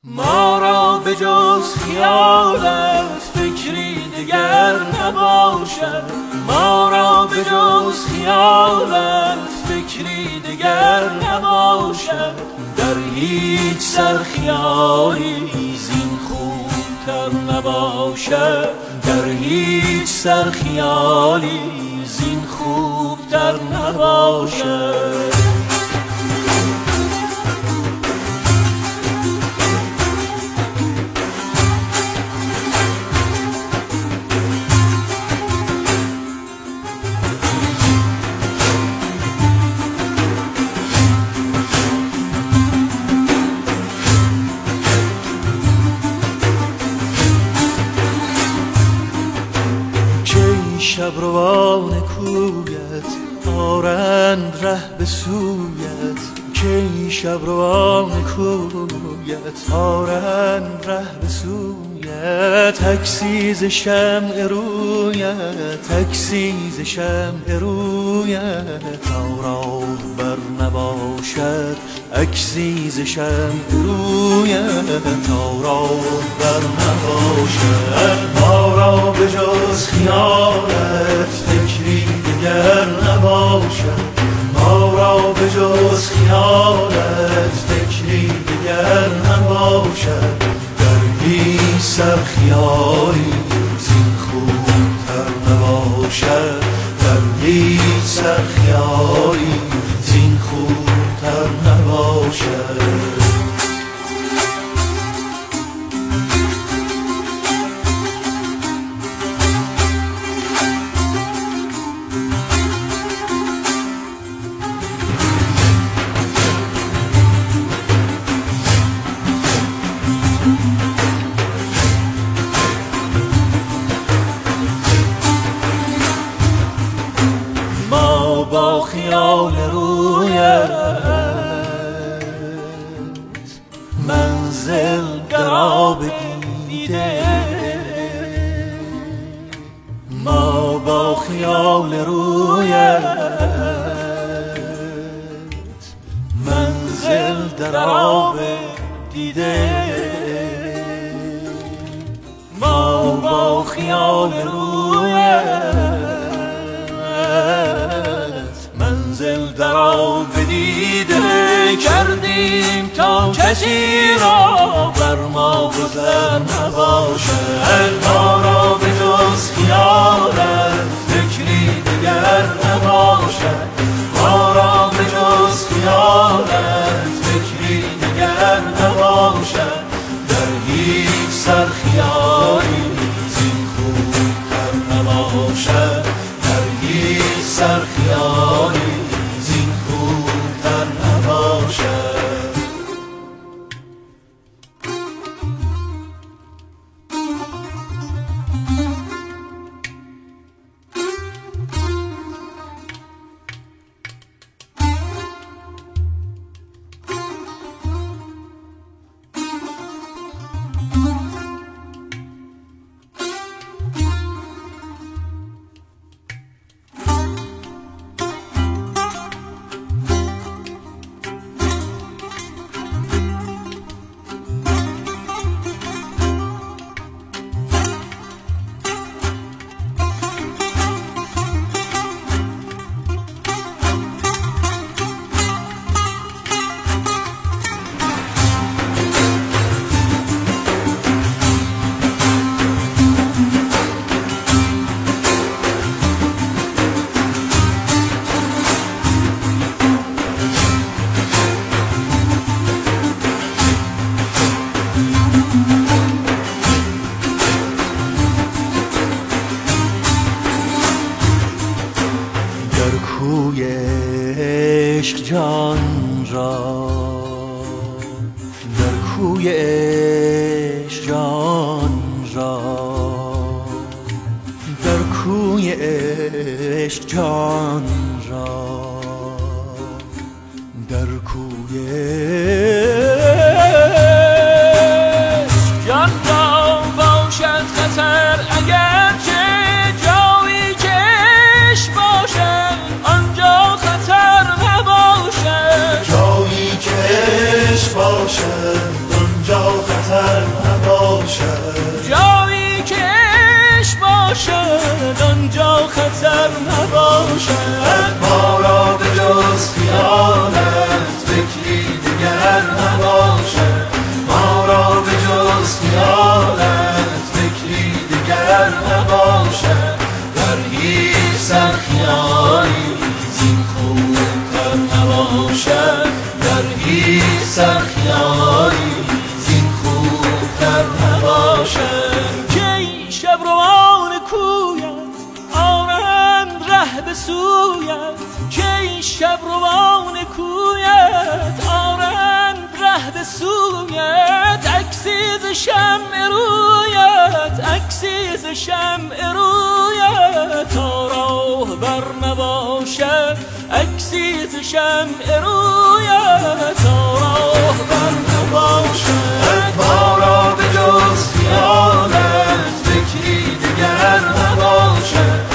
ما را به جز خیالت فکری دگر نباشد، ما را به جز خیالت فکری دگر نباشد. در هیچ سر خیالی زین خوبتر نباشد، در هیچ سر خیالی زین خوبتر نباشد. شبروان کویت آرند ره به سویت، کی شبروان کویت آرند ره به سویت. عکسی ز شمع رویت، عکسی ز شمع رویت تا راه بر نباشد، عکسی ز شمع رویت تا راه بر نباشد. ما را به جز خیالت فکری دگر نباشد، ما را به جز خیالت فکری دگر نباشد. در هیچ سر خیالی زین خوبتر نباشد، در هیچ سر خیالی زین خوبتر نباشد. با خیال رویت منزل در آب دیده، ما با خیال رویت منزل در آب دیده، ما با خیال رویت منزل در آب دیده کردیم تا کسی را بر ما گذر نباشد. ما را به جز خیالت فکری دگر نباشد، ما را به جز خیالت فکری دگر نباشد. در هیچ سر خیالی زین خوبتر نباشد، در هیچ سر خیالی زین خوبتر نباشد. کوی عشق جان را، در کوی عشق جان را، در کوی عشق جان را، در کوی عشق جان را باشد خطر، اگر چه جایی که عشق باشد آنجا خطر نباشد، جایی که عشق باشد آنجا خطر باشد آنجا خطر نباشد. ما را به جز خیالت فکری دیگر نباشد. ما را به جز خیالت فکری دیگر نباشد. در هیچ سرخیالی زین خوبتر نباشد. در هیچ سرخیالی زین خوبتر نباشد. کی شب روان کویت آرند ره به سویت. کی شب روان کویت آرند ره به سویت. عکسی ز شمع رویت عکسی ز شمع رویت. تا راه بر نباشد عکسی ز شمع رویت. تا راه بر نباشد. ما را به جز خیالت فکری دیگر نباشد.